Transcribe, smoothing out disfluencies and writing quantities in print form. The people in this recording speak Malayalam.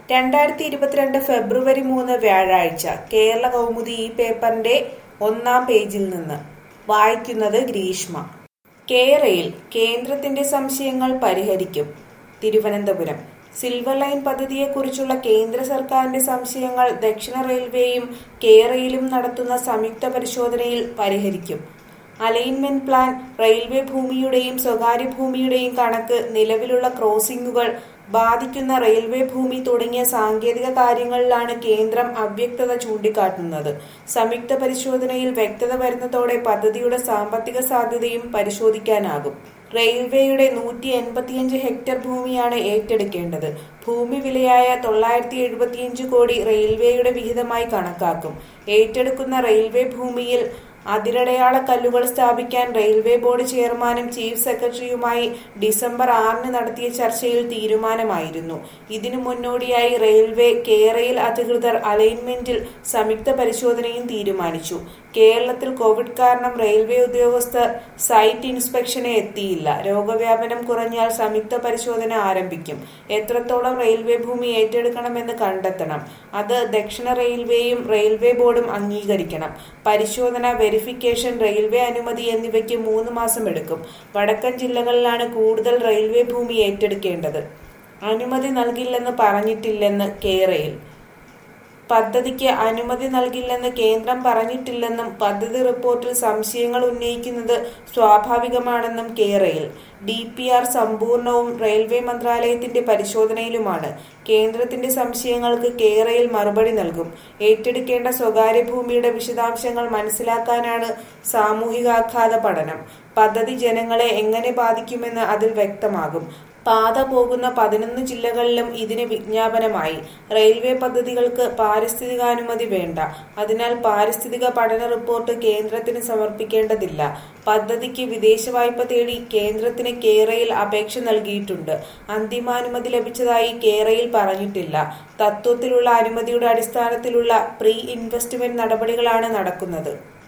2022 ഫെബ്രുവരി 3 വ്യാഴാഴ്ച കേരള കൗമുദി ഈ പേപ്പറിന്റെ ഒന്നാം പേജിൽ നിന്ന് വായിക്കുന്നത് ഗ്രീഷ്മ. കേരയിൽ കേന്ദ്രത്തിന്റെ സംശയങ്ങൾ പരിഹരിക്കും. തിരുവനന്തപുരം സിൽവർ ലൈൻ പദ്ധതിയെക്കുറിച്ചുള്ള കേന്ദ്ര സർക്കാരിന്റെ സംശയങ്ങൾ ദക്ഷിണ റെയിൽവേയും കേരയിലും നടത്തുന്ന സംയുക്ത പരിശോധനയിൽ പരിഹരിക്കും. അലൈൻമെന്റ് പ്ലാൻ, റെയിൽവേ ഭൂമിയുടെയും സ്വകാര്യ ഭൂമിയുടെയും കണക്ക്, നിലവിലുള്ള ക്രോസിംഗുകൾ, ബാധിക്കുന്ന റെയിൽവേ ഭൂമി തുടങ്ങിയ സാങ്കേതിക കാര്യങ്ങളിലാണ് കേന്ദ്രം അവ്യക്തത ചൂണ്ടിക്കാട്ടുന്നത്. സംയുക്ത പരിശോധനയിൽ വ്യക്തത വരുന്നതോടെ പദ്ധതിയുടെ സാമ്പത്തിക സാധ്യതയും പരിശോധിക്കാനാകും. റെയിൽവേയുടെ 185 ഹെക്ടർ ഭൂമിയാണ് ഏറ്റെടുക്കേണ്ടത്. ഭൂമി വിലയായ 975 കോടി റെയിൽവേയുടെ വിഹിതമായി കണക്കാക്കും. ഏറ്റെടുക്കുന്ന റെയിൽവേ ഭൂമിയിൽ അതിരടയാള കല്ലുകൾ സ്ഥാപിക്കാൻ റെയിൽവേ ബോർഡ് ചെയർമാനും ചീഫ് സെക്രട്ടറിയുമായി ഡിസംബർ 6 നടത്തിയ ചർച്ചയിൽ തീരുമാനമായിരുന്നു. ഇതിനു മുന്നോടിയായി റെയിൽവേ കേരയിൽ അധികൃതർ അലൈൻമെന്റിൽ സംയുക്ത പരിശോധനയും തീരുമാനിച്ചു. കേരളത്തിൽ കോവിഡ് കാരണം റെയിൽവേ ഉദ്യോഗസ്ഥർ സൈറ്റ് ഇൻസ്പെക്ഷന് എത്തിയില്ല. രോഗവ്യാപനം കുറഞ്ഞാൽ സംയുക്ത പരിശോധന ആരംഭിക്കും. എത്രത്തോളം റെയിൽവേ ഭൂമി ഏറ്റെടുക്കണമെന്ന് കണ്ടെത്തണം. അത് ദക്ഷിണ റെയിൽവേയും റെയിൽവേ ബോർഡും അംഗീകരിക്കണം. പരിശോധന, വെരിഫിക്കേഷൻ, റെയിൽവേ അനുമതി എന്നിവയ്ക്ക് 3 മാസം എടുക്കും. വടക്കൻ ജില്ലകളിലാണ് കൂടുതൽ റെയിൽവേ ഭൂമി ഏറ്റെടുക്കേണ്ടത്. അനുമതി നൽകില്ലെന്ന് പറഞ്ഞിട്ടില്ലെന്ന് കേരയിൽ. പദ്ധതിക്ക് അനുമതി നൽകില്ലെന്ന് കേന്ദ്രം പറഞ്ഞിട്ടില്ലെന്നും പദ്ധതി റിപ്പോർട്ടിൽ സംശയങ്ങൾ ഉന്നയിക്കുന്നത് സ്വാഭാവികമാണെന്നും കേരയിൽ. DPR സമ്പൂർണവും റെയിൽവേ മന്ത്രാലയത്തിന്റെ പരിശോധനയിലുമാണ്. കേന്ദ്രത്തിന്റെ സംശയങ്ങൾക്ക് കേരയിൽ മറുപടി നൽകും. ഏറ്റെടുക്കേണ്ട സ്വകാര്യ ഭൂമിയുടെ വിശദാംശങ്ങൾ മനസ്സിലാക്കാനാണ് സാമൂഹികാഘാത പഠനം. പദ്ധതി ജനങ്ങളെ എങ്ങനെ ബാധിക്കുമെന്ന് അതിൽ വ്യക്തമാകും. പാത പോകുന്ന 11 ജില്ലകളിലും ഇതിന് വിജ്ഞാപനമായി. റെയിൽവേ പദ്ധതികൾക്ക് പാരിസ്ഥിതികാനുമതി വേണ്ട. അതിനാൽ പാരിസ്ഥിതിക പഠന റിപ്പോർട്ട് കേന്ദ്രത്തിന് സമർപ്പിക്കേണ്ടതില്ല. പദ്ധതിക്ക് വിദേശ വായ്പ തേടി കേന്ദ്രത്തിന് കേരയിൽ അപേക്ഷ നൽകിയിട്ടുണ്ട്. അന്തിമാനുമതി ലഭിച്ചതായി കേരയിൽ പറഞ്ഞിട്ടില്ല. തത്വത്തിലുള്ള അനുമതിയുടെ അടിസ്ഥാനത്തിലുള്ള പ്രീ ഇൻവെസ്റ്റ്മെന്റ് നടപടികളാണ് നടക്കുന്നത്.